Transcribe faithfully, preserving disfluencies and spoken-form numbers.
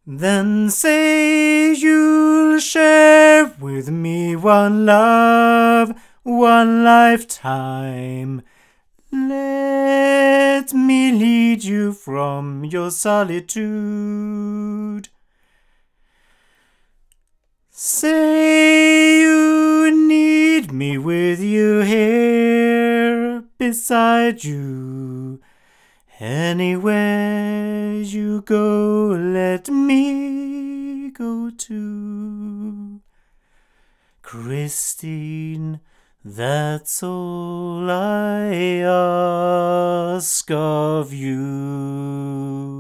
Then say you'll share with me one love, one lifetime. Let me lead you from your solitude. Say you need me with you here beside you. Anywhere you go, let me go too. Christine, that's all I ask of you.